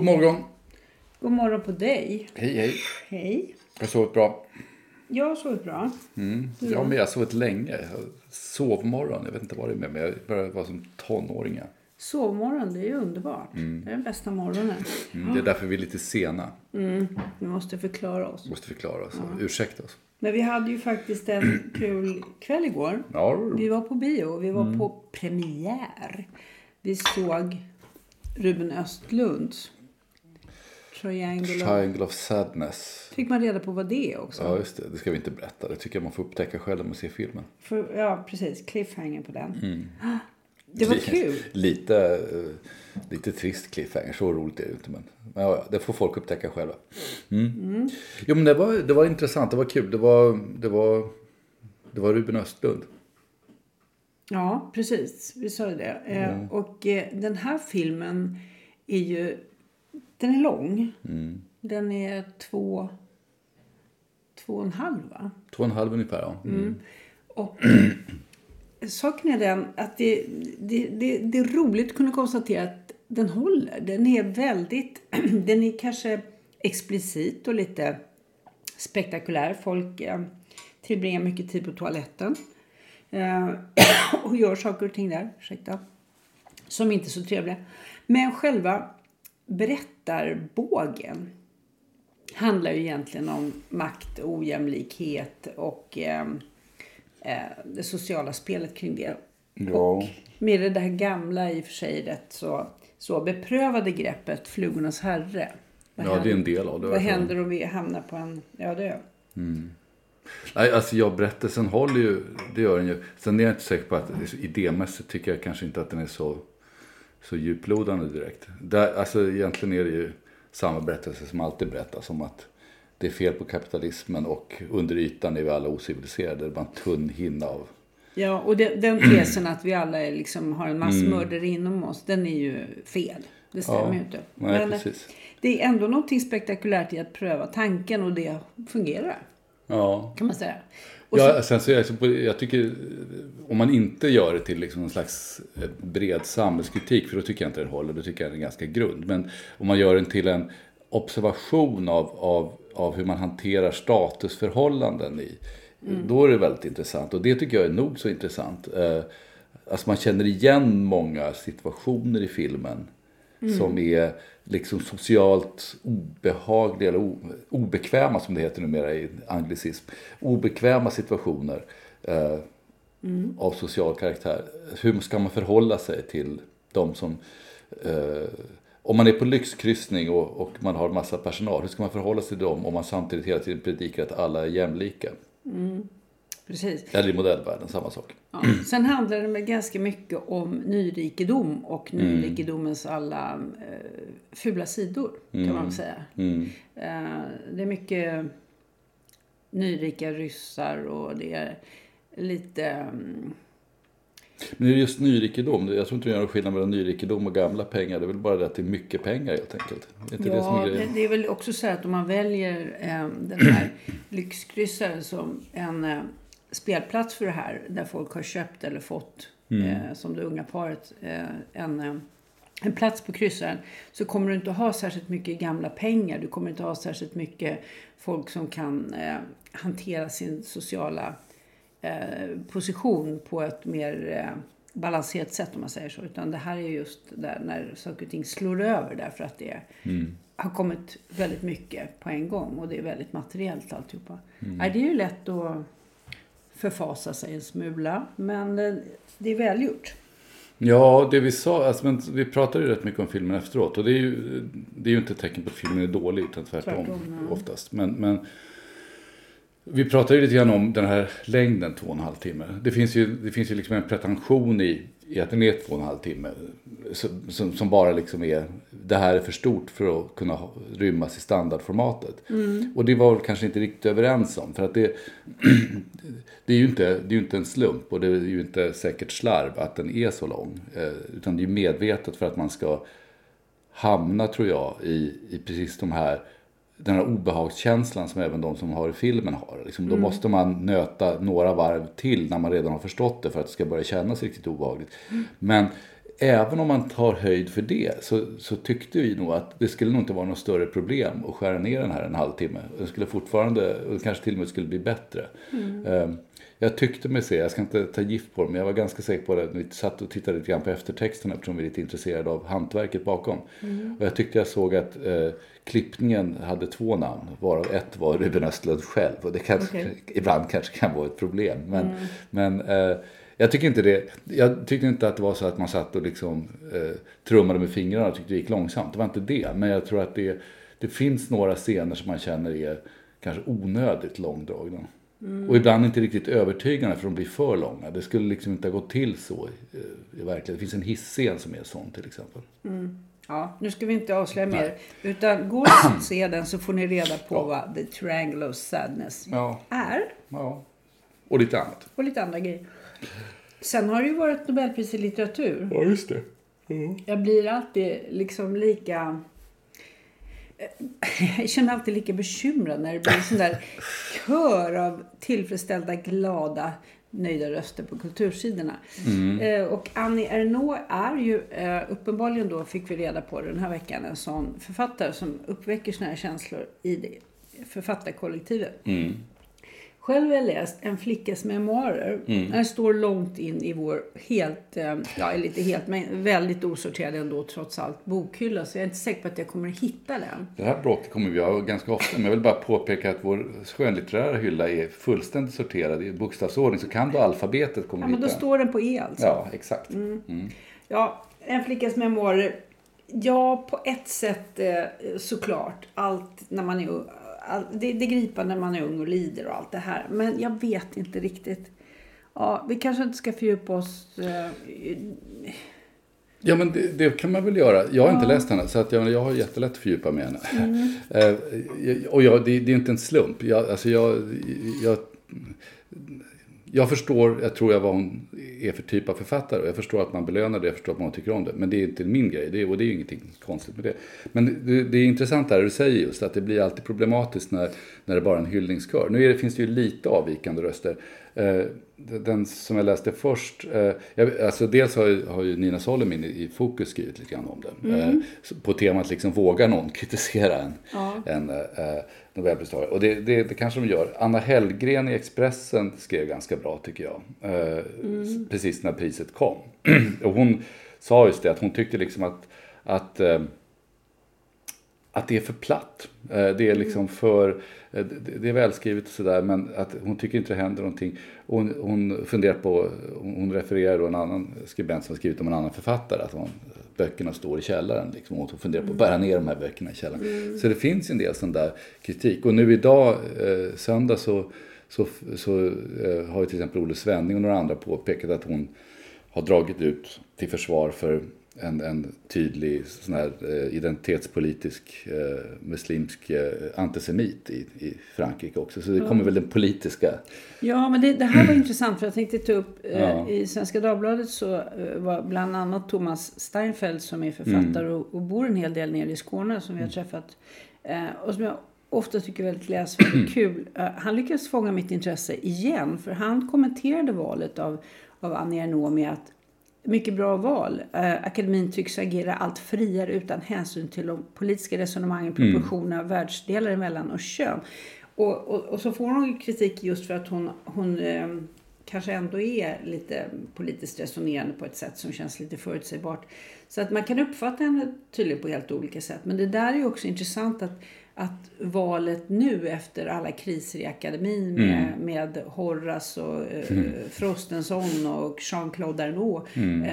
God morgon. God morgon på dig. Hej, hej. Hej. Jag har sovit bra. Jag har sovit bra. Jag har sovit länge. Sovmorgon, jag vet inte vad det är med. Men jag börjar vara som tonåring. Sovmorgon, det är ju underbart. Det är den bästa morgonen. Det är därför vi är lite sena. Vi måste förklara oss. Ursäkta oss. Men vi hade ju faktiskt en kul kväll igår. Ja. Vi var på bio. Vi var på premiär. Vi såg Ruben Östlunds Triangle of Sadness. Fick man reda på vad det är också? Ja, just det. Det ska vi inte berätta. Det tycker jag man får upptäcka själv när man ser filmen. Ja, precis. Cliffhanger på den. Det var kul. Lite trist cliffhanger. Så roligt är det inte. Men ja, det får folk upptäcka själva. Jo, men det var intressant. Det var kul. Det var Ruben Östlund. Ja, precis. Vi sa det. Och den här filmen är ju... Den är lång. Den är 2,5 va? 2,5 ungefär, ja. Och saken är den att det är roligt att kunna konstatera att den håller. Den är väldigt... Den är kanske explicit och lite spektakulär. Folk tillbringar mycket tid på toaletten. Och gör saker och ting där. Ursäkta. Som inte är så trevliga. Men själva berättarbågen handlar ju egentligen om makt, ojämlikhet och det sociala spelet kring det. Ja. Och med det där gamla i och för sig rätt så beprövade greppet Flugornas herre. Det är en del av det. Vad händer om vi hamnar på en öde ö? Nej, alltså berättelsen håller ju, det gör den ju. Sen är jag inte säker på att idémässigt tycker jag kanske inte att den är så djuplodande direkt. Alltså egentligen är det ju samma berättelse som alltid berättas om att det är fel på kapitalismen och under ytan är vi alla ociviliserade. Det är bara en tunn hinna av... Ja, och den tesen att vi alla liksom har en massmördare inom oss, den är ju fel. Det stämmer ju inte. Nej, men precis. Det är ändå någonting spektakulärt i att pröva tanken och det fungerar. Ja. Kan man säga. Sen så jag tycker om man inte gör det till liksom en slags bred samhällskritik, för då tycker jag inte den håller, då tycker jag den är ganska grund. Men om man gör den till en observation av hur man hanterar statusförhållanden då är det väldigt intressant. Och det tycker jag är nog så intressant. Alltså man känner igen många situationer i filmen som är liksom socialt obehagliga eller obekväma, som det heter numera i anglicism. Obekväma situationer av social karaktär. Hur ska man förhålla sig till de som... om man är på lyxkryssning och man har en massa personal, hur ska man förhålla sig till dem om man samtidigt hela tiden predikar att alla är jämlika? Precis. Eller i modellvärlden, samma sak. Ja. Sen handlar det ganska mycket om nyrikedom och nyrikedomens alla fula sidor, kan man säga. Det är mycket nyrika ryssar och det är lite... Men det är just nyrikedom. Jag tror inte det är någon skillnad mellan nyrikedom och gamla pengar. Det är väl bara det att det är mycket pengar helt enkelt. Det är inte det som är grejen. Det är väl också så att om man väljer den här lyxkryssaren som en spelplats för det här, där folk har köpt eller fått, som det unga paret, en plats på kryssaren, så kommer du inte ha särskilt mycket gamla pengar. Du kommer inte ha särskilt mycket folk som kan hantera sin sociala position på ett mer balanserat sätt, om man säger så. Utan det här är just där när saker och ting slår över, därför att det har kommit väldigt mycket på en gång och det är väldigt materiellt alltihopa. Det är ju lätt att förfasa sig en smula, men det är välgjort. Ja, det vi sa, alltså, men vi pratade ju rätt mycket om filmen efteråt, och det är ju inte ett tecken på att filmen är dålig, utan tvärtom oftast. Men vi pratade ju lite grann om den här längden, 2,5 timmar. Det finns ju liksom en pretension i att den är 2,5 timmar som bara liksom är, det här är för stort för att kunna rymmas i standardformatet. Och det var väl kanske inte riktigt överens om, för att det är ju inte en slump, och det är ju inte säkert slarv att den är så lång, utan det är ju medvetet för att man ska hamna, tror jag, i precis den här obehagskänslan som även de som har i filmen har. Liksom, då måste man nöta några varv till när man redan har förstått det, för att det ska börja kännas riktigt obehagligt. Men även om man tar höjd för det så tyckte vi nog att det skulle nog inte vara något större problem att skära ner den här en halvtimme. Den skulle fortfarande, och kanske till och med skulle bli bättre. Jag tyckte mig se, jag ska inte ta gift på det, men jag var ganska säker på det när vi satt och tittade lite grann på eftertexterna eftersom vi är lite intresserade av hantverket bakom. Och jag tyckte jag såg att klippningen hade 2 namn, varav ett var Ruben Östlund själv. Och det kanske, ibland kanske kan vara ett problem. Men jag tyckte inte att det var så att man satt och liksom trummade med fingrarna och tyckte det gick långsamt. Det var inte det, men jag tror att det finns några scener som man känner är kanske onödigt långdragna. Och ibland inte riktigt övertygande för de blir för långa. Det skulle liksom inte ha gått till så i verkligheten. Det finns en hissscen som är sån till exempel. Ja, nu ska vi inte avslöja mer. Utan går det att se den så får ni reda på vad The Triangle of Sadness är. Ja, och lite annat. Och lite andra grejer. Sen har det ju varit Nobelpris i litteratur. Ja, just det. Jag blir alltid liksom lika... Jag känner alltid lika bekymrad när det blir en sån där kör av tillfredsställda, glada, nöjda röster på kultursidorna. Och Annie Ernaux är ju uppenbarligen då, fick vi reda på den här veckan, en sån författare som uppväcker såna här känslor i det författarkollektivet. Själv har jag läst En flickas memoarer. Den står långt in i vår men väldigt osorterad ändå trots allt bokhylla. Så jag är inte säker på att jag kommer att hitta den. Det här bråket kommer vi ha ganska ofta. Men jag vill bara påpeka att vår skönlitterära hylla är fullständigt sorterad i bokstavsordning. Så kan då alfabetet komma men då står den på E alltså. Ja, exakt. Ja, En flickas memoarer. Ja, på ett sätt såklart. Allt när man är det griper när man är ung och lider och allt det här. Men jag vet inte riktigt. Ja, vi kanske inte ska fördjupa oss. Ja, men det kan man väl göra. Jag har inte läst henne, så att jag har jättelätt att fördjupa med henne. Och det är inte en slump. Jag förstår, jag tror vad hon är för typ av författare. Jag förstår att man belönar det, jag förstår att man tycker om det. Men det är inte min grej, och det är ju ingenting konstigt med det. Men det är intressant här, du säger just att det blir alltid problematiskt när det bara är en hyllningskör. Nu finns det ju lite avvikande röster. Den som jag läste först, dels har ju Nina Solimin i Fokus skrivit lite grann om den. På temat liksom, vågar någon kritisera en Nobelpristagare. Och det kanske de gör. Anna Hellgren i Expressen skrev ganska bra tycker jag. Precis när priset kom. Och hon sa just det, att hon tyckte liksom att det är för platt. Det är liksom det är välskrivet och sådär, men att hon tycker inte det händer någonting. Och hon funderar på, hon refererar då en annan skribent som har skrivit om en annan författare, att böckerna står i källaren liksom, och hon funderar på att bära ner de här böckerna i källaren. Så det finns en del sån där kritik. Och nu idag, söndag, så har ju till exempel Olle Svenning och några andra påpekat att hon har dragit ut till försvar för en tydlig sån här identitetspolitisk muslimsk antisemit i Frankrike också. Så det kommer väl den politiska... Ja, men det här var intressant, för jag tänkte ta upp i Svenska Dagbladet så var bland annat Thomas Steinfeld som är författare och bor en hel del nere i Skåne som vi har träffat och som jag ofta tycker väldigt läsvärt kul. Han lyckades fånga mitt intresse igen, för han kommenterade valet av Annie Ernaux med att mycket bra val. Akademin tycks agera allt friare utan hänsyn till de politiska resonemangen, proportioner, världsdelar emellan och kön. Och så får hon kritik just för att hon kanske ändå är lite politiskt resonerande på ett sätt som känns lite förutsägbart. Så att man kan uppfatta henne tydligen på helt olika sätt. Men det där är ju också intressant att valet nu efter alla kriser i akademin med Horace och Frostenson och Jean-Claude Arnault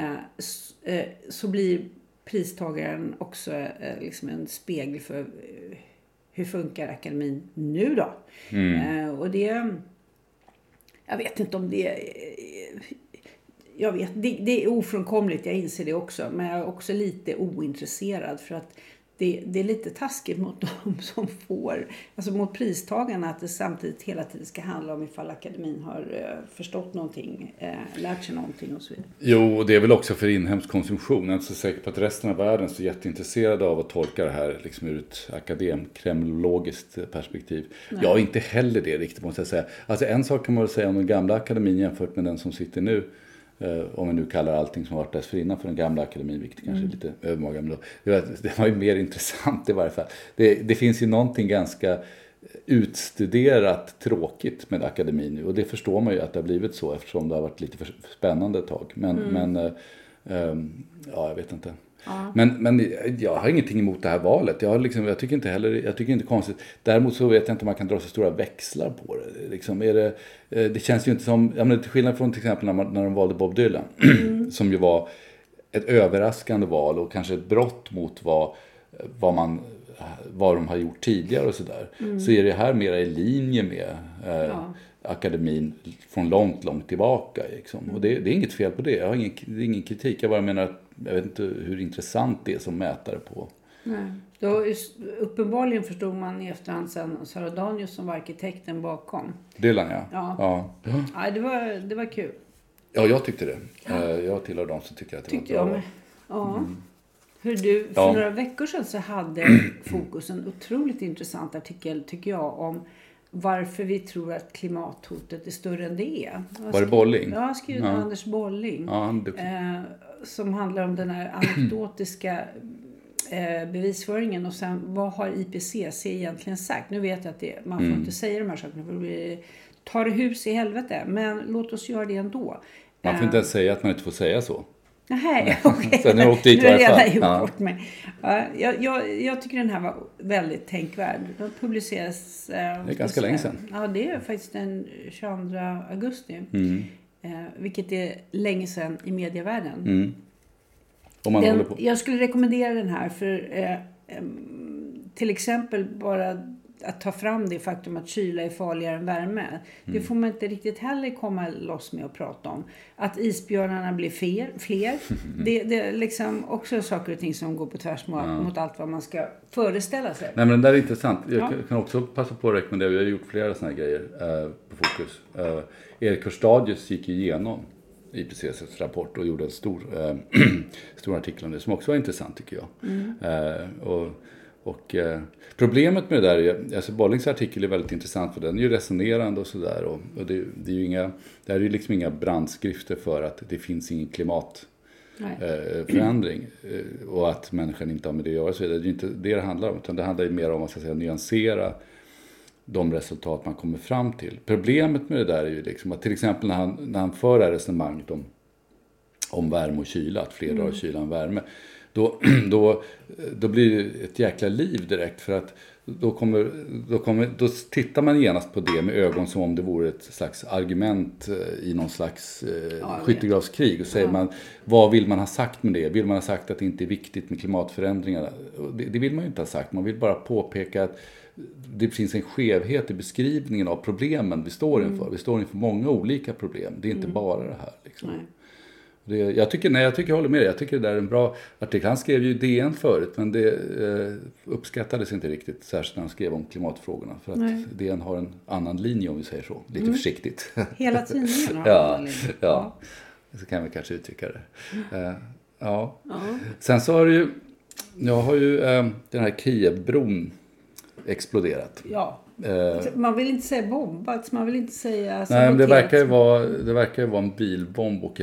så blir pristagaren också liksom en spegel för hur funkar akademin nu då? Och jag vet inte om det det är ofrånkomligt, jag inser det också, men jag är också lite ointresserad för att det är lite taskigt mot dem som får, alltså mot pristagarna, att det samtidigt hela tiden ska handla om ifall akademin har förstått någonting, lärt sig någonting och så vidare. Jo, det är väl också för inhemsk konsumtion. Jag är inte så säker på att resten av världen är så jätteintresserade av att tolka det här liksom ur ett kremlologiskt perspektiv. Nej. Jag är inte heller det riktigt, måste jag säga. Alltså en sak kan man väl säga om den gamla akademin jämfört med den som sitter nu. om vi nu kallar allting som varit dessförinnan för den gamla akademin, vilket kanske är lite övermaga. Men det var ju mer intressant i varje fall. Det finns ju någonting ganska utstuderat tråkigt med akademin nu. Och det förstår man ju att det har blivit så eftersom det har varit lite för spännande ett tag. Men jag vet inte. Ja. Men jag har ingenting emot det här valet. Jag tycker inte heller, jag tycker inte konstigt. Däremot så vet jag inte om man kan dra så stora växlar på det. Liksom, det känns ju inte som, till skillnad från till exempel när de valde Bob Dylan. Som ju var ett överraskande val och kanske ett brott mot vad de har gjort tidigare och sådär. Så är det här mera i linje med akademin från långt tillbaka. Liksom. Och det är inget fel på det. Jag har ingen kritik. Jag bara menar att jag vet inte hur intressant det är som mätare på. Nej. Då uppenbarligen förstod man i efterhand sen Sara Danius som var arkitekten bakom. Dylan, ja. Ja, det var kul. Ja, jag tyckte det. Jag tillhör dem som tycker att det var bra. Ja. För några veckor sedan så hade Fokus en otroligt intressant artikel tycker jag om varför vi tror att klimathotet är större än det är. Var det Bolling? Ja, jag skrev Anders Bolling. Ja, som handlar om den här anekdotiska bevisföringen och sen vad har IPCC egentligen sagt? Nu vet jag att man får inte säga de här sakerna för det tar det hus i helvete, men låt oss göra det ändå. Man får inte ens säga att man inte får säga så. Nej, okej. Så nu åkte dit i alla fall. Jag tycker den här var väldigt tänkvärd. Den publiceras... det är ganska länge sedan. Ja, det är faktiskt den 22 augusti. Vilket är länge sedan i medievärlden. Jag skulle rekommendera den här för till exempel bara att ta fram det faktum att kyla är farligare än värme. Det får man inte riktigt heller komma loss med att prata om. Att isbjörnarna blir fler. Det är liksom också saker och ting som går på tvärs mot allt vad man ska föreställa sig. Nej, men det där är intressant. Jag kan också passa på att rekommendera. Vi har gjort flera sådana här grejer på Fokus. Erik Hörstadius gick igenom IPCC:s rapport och gjorde en stor artikel om det som också var intressant tycker jag. Och problemet med det där är, alltså Bollings artikel är väldigt intressant för den är ju resonerande och sådär och det är ju det är ju liksom inga brandskrifter för att det finns ingen klimatförändring och att människan inte har med det att göra, så det är ju inte det handlar om, utan det handlar ju mer om att nyansera de resultat man kommer fram till. Problemet med det där är ju liksom att till exempel när han för det här resonemanget om värme och kyla, att fler drar kyla än värme, då blir det ett jäkla liv direkt, för att då tittar man genast på det med ögon som om det vore ett slags argument i någon slags skyttegravskrig och säger man, vad vill man ha sagt med det? Vill man ha sagt att det inte är viktigt med klimatförändringarna? Det vill man ju inte ha sagt, man vill bara påpeka att det finns en skevhet i beskrivningen av problemen vi står inför. Vi står inför många olika problem, det är inte bara det här liksom. Nej. Jag håller med dig. Jag tycker det där är en bra artikel. Han skrev ju DN förut, men det uppskattades inte riktigt, särskilt när han skrev om klimatfrågorna. För att DN har en annan linje, om vi säger så. Lite försiktigt. Hela tidningen har en annan linje. Ja, så kan vi kanske uttrycka det. Sen så har det ju, den här Kievbron exploderat. Ja. Man vill inte säga bombat, man vill inte säga... Nej, men det verkar ju vara en bilbomb och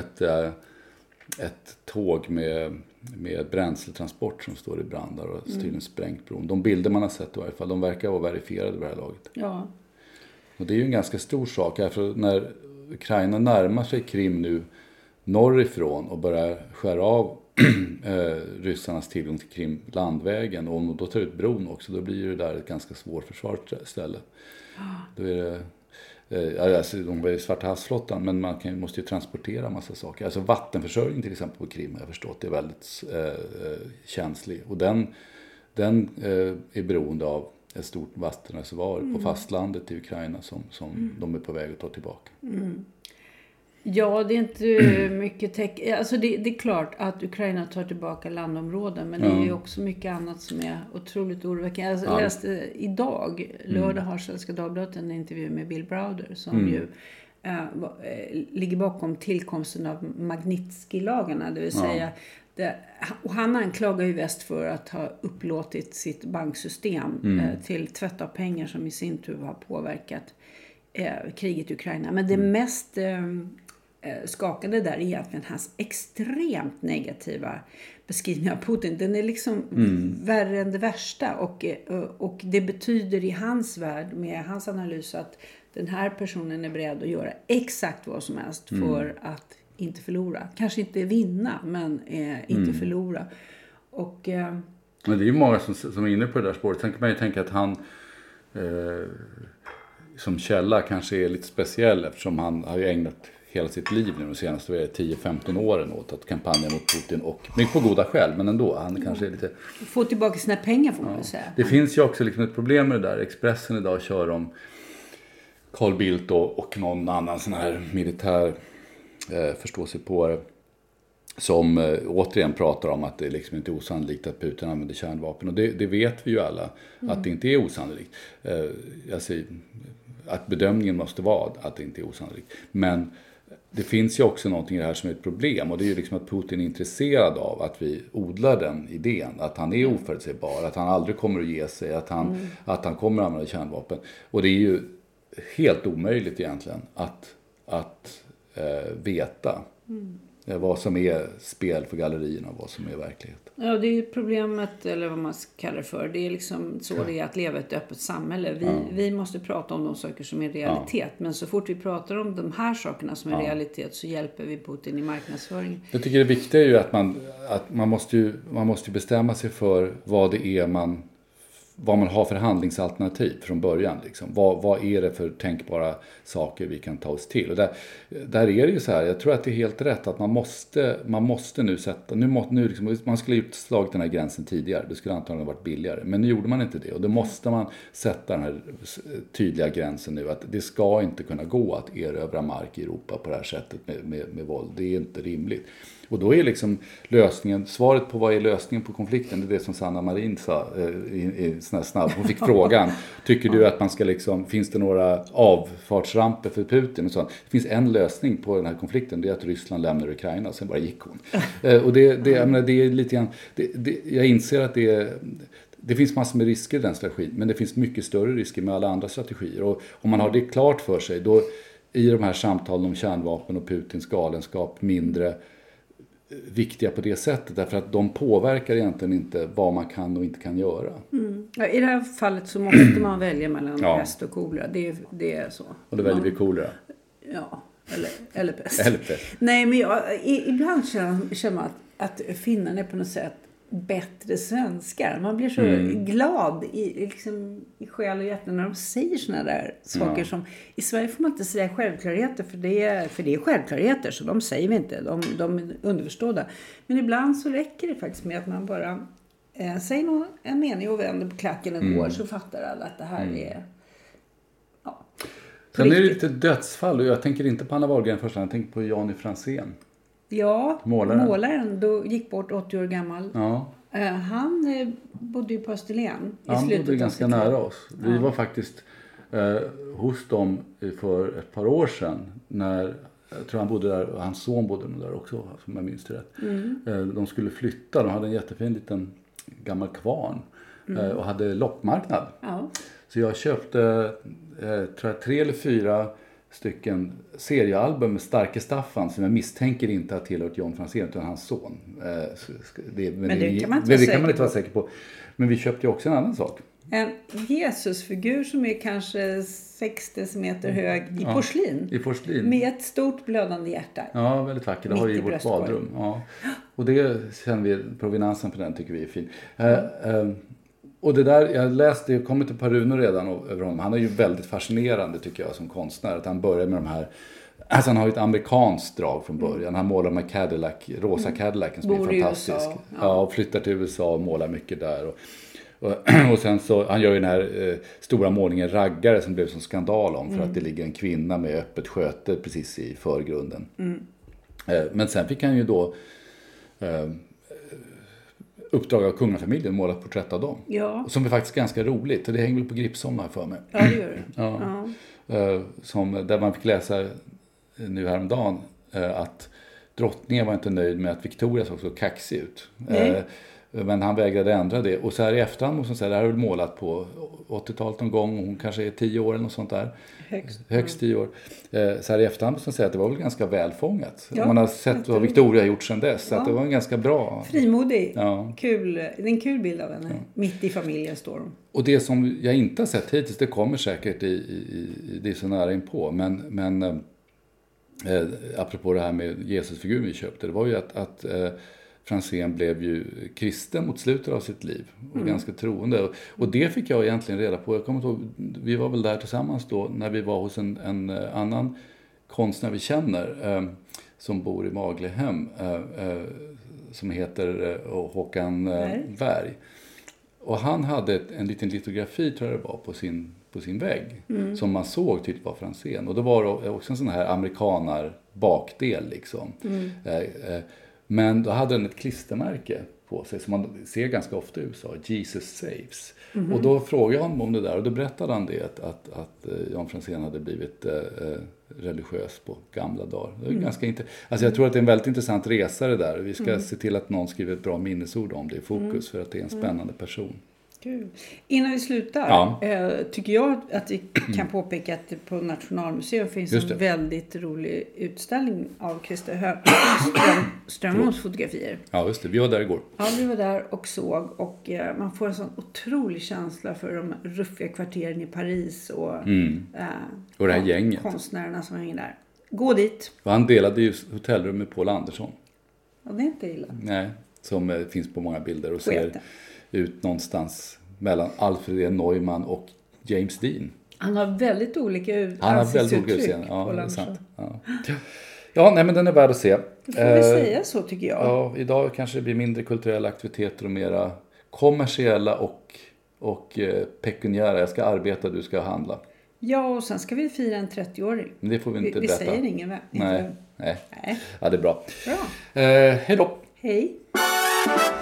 ett tåg med bränsletransport som står i brand där och tydligen sprängt bron. De bilder man har sett i varje fall, de verkar vara verifierade vid det här laget. Ja. Och det är ju en ganska stor sak här, för när Ukraina närmar sig Krim nu norrifrån och börjar skära av ryssarnas tillgång till Krim landvägen, och om de då tar ut bron också, då blir det där ett ganska svårt försvarsställe. Då är det alltså, de var ju Svarta havsflottan, men man måste ju transportera massa saker. Alltså vattenförsörjning till exempel på Krim har jag förstått är väldigt känslig, och den är beroende av ett stort vattenreservoar på fastlandet i Ukraina som de är på väg att ta tillbaka. Ja, det är inte mycket alltså det är klart att Ukraina tar tillbaka landområden, men det är ju också mycket annat som är otroligt oroväckande. Alltså, jag läste idag, lördag har Svenska Dagbladet en intervju med Bill Browder som ju ligger bakom tillkomsten av Magnitsky-lagarna, det vill säga och han anklagar ju väst för att ha upplåtit sitt banksystem till tvätt av pengar som i sin tur har påverkat kriget i Ukraina. Men det mest skakande där är egentligen hans extremt negativa beskrivning av Putin. Den är liksom värre än det värsta. Och det betyder i hans värld, med hans analys, att den här personen är beredd att göra exakt vad som helst för att inte förlora. Kanske inte vinna, men inte förlora. Och... Men det är ju många som är inne på det där spåret. Sen kan man ju tänka att han som källa kanske är lite speciell, eftersom han har ju ägnat hela sitt liv nu de senaste 10-15 åren åt att kampanja mot Putin, och mycket på goda skäl, men ändå, han kanske är lite... Få tillbaka sina pengar, får man väl säga. Det finns ju också liksom ett problem med det där. Expressen idag kör om Carl Bildt och någon annan sån här militär förståsigpåare som återigen pratar om att det liksom inte är osannolikt att Putin använder kärnvapen. Och det vet vi ju alla, att det inte är osannolikt. Jag säger att bedömningen måste vara att det inte är osannolikt. Men det finns ju också någonting i det här som är ett problem, och det är ju liksom att Putin är intresserad av att vi odlar den idén, att han är oförutsägbar, att han aldrig kommer att ge sig, att han kommer att använda kärnvapen. Och det är ju helt omöjligt egentligen att veta vad som är spel för gallerierna och vad som är verklighet. Ja, det är ju problemet, eller vad man kallar det för. Det är liksom så det är att leva i ett öppet samhälle. Vi måste prata om de saker som är realitet. Men så fort vi pratar om de här sakerna som är realitet, så hjälper vi Putin i marknadsföringen. Jag tycker det viktiga är ju att man måste bestämma sig för vad det är vad man har för handlingsalternativ från början. Liksom. Vad är det för tänkbara saker vi kan ta oss till? Och där är det ju så här, jag tror att det är helt rätt att man måste nu sätta, nu liksom, man skulle ju slagit den här gränsen tidigare, det skulle antagligen ha varit billigare, men nu gjorde man inte det, och då måste man sätta den här tydliga gränsen nu, att det ska inte kunna gå att erövra mark i Europa på det här sättet med våld, det är inte rimligt. Och då är liksom svaret på vad är lösningen på konflikten, det är det som Sanna Marin sa i snabb. Hon fick frågan, tycker du att man ska liksom, finns det några avfartsramper för Putin och sånt? Det finns en lösning på den här konflikten, det är att Ryssland lämnar Ukraina, och sen bara gick hon. Och jag menar, det är lite grann, jag inser att det finns massor med risker i den strategin, men det finns mycket större risker med alla andra strategier. Och om man har det klart för sig, då i de här samtalen om kärnvapen och Putins galenskap mindre viktiga på det sättet, därför att de påverkar egentligen inte vad man kan och inte kan göra. Ja, i det här fallet så måste man välja mellan pest och kolera. Det är så. Och då väljer vi kolera. Ja, eller pest. Nej, men ibland känner man att finnarna är på något sätt bättre svenskar. Man blir så glad i själ och hjärta när de säger såna där saker som... I Sverige får man inte säga självklarheter, för det är självklarheter, så de säger vi inte. De är underförstådda. Men ibland så räcker det faktiskt med att man bara säger en mening och vänder på klacken och går, så fattar alla att det här är... Ja, sen är det lite dödsfall, och jag tänker inte på Anna Wahlgren först, jag tänker på Jani Franzén. Ja, målaren då gick bort 80 år gammal. Ja. Han bodde ju på Österlen i han slutet bodde ganska nära oss. Vi var faktiskt hos dem för ett par år sedan, när jag tror han bodde där, och hans son bodde där också, som jag minns det rätt. De skulle flytta, de hade en jättefin liten gammal kvarn och hade loppmarknad. Ja. Så jag köpte tror jag 3 eller 4 stycken seriealbum med Starke Staffan, som jag misstänker inte har tillhört Jon Franzén utan hans son. Det kan man inte vara säker på. Men vi köpte ju också en annan sak. En Jesusfigur som är kanske 6 decimeter hög i porslin. I porslin. Med ett stort blödande hjärta. Ja, väldigt vackert. Det har vi i vårt badrum. Ja. Och det känner vi, provenansen på den tycker vi är fin. Och det där, jag kommer till Per Rune redan över honom. Han är ju väldigt fascinerande tycker jag som konstnär. Att han börjar med de här, alltså han har ju ett amerikanskt drag från början. Han målar med Cadillac, rosa Cadillacen som är fantastisk. Ja, och flyttar till USA och målar mycket där. Och sen så, han gör ju den här stora målningen Raggare som blev som skandal om. För att det ligger en kvinna med öppet sköte precis i förgrunden. Men sen fick han ju då... uppdrag av kungafamiljen, målat porträtt av dem. Ja. Som är faktiskt ganska roligt. Och det hänger väl på Gripssommar för mig. Ja, det gör det. Ja. Där man fick läsa nu häromdagen att drottningen var inte nöjd med att Victoria såg så kaxig ut. Men han vägrade ändra det. Och så här i efterhand måste man säga, det här är väl målat på 80-talet någon gång. Och hon kanske är 10 år eller något sånt där. Högst 10 år. Så här i efterhand måste man säga att det var väl ganska välfångat. Ja, man har sett vad Victoria har gjort sedan dess. Så att det var en ganska bra. Frimodig. Ja. Kul. Det är en kul bild av henne. Ja. Mitt i familjen står hon. Och det som jag inte har sett hittills, det kommer säkert det är så nära inpå. Men apropå det här med Jesusfiguren vi köpte. Det var ju att Franzén blev ju kristen mot slutet av sitt liv och ganska troende. Och det fick jag egentligen reda på. Jag kommer ihåg, vi var väl där tillsammans då när vi var hos en annan konstnär vi känner som bor i Maglehem som heter Håkan Berg. Och han hade en liten litografi tror jag det var på sin vägg som man såg tydligt var Franzén. Och då var det också en sån här amerikanar bakdel liksom. Men då hade den ett klistermärke på sig som man ser ganska ofta i USA. Jesus Saves. Och då frågade jag honom om det där. Och då berättade han det att Jan Franzén hade blivit religiös på gamla dagar. Det är ganska alltså jag tror att det är en väldigt intressant resa det där. Vi ska se till att någon skriver ett bra minnesord om det i fokus. För att det är en spännande person. Kul. Innan vi slutar tycker jag att vi kan påpeka att det på Nationalmuseum finns en väldigt rolig utställning av Christer Strömholms fotografier. Ja just det, vi var där igår. Ja, vi var där och såg och man får en sån otrolig känsla för de ruffiga kvarteren i Paris och det här gänget. Konstnärerna som hänger där. Gå dit. Och han delade ju hotellrum med Paul Andersson. Ja, det är inte illa. Nej, som finns på många bilder och ser ut någonstans mellan Alfred Neumann och James Dean. Han har väldigt olika ansiktsuttryck. Ja, det är sant. Ja, nej men den är värd att se. Det får vi säga så tycker jag. Ja, idag kanske det blir mindre kulturella aktiviteter och mera kommersiella och pekuniära. Jag ska arbeta, du ska handla. Ja, och sen ska vi fira en 30-åring. Men det får vi inte berätta. Vi säger ingen Nej. Ja, det är bra. Bra. Hej då. Hej.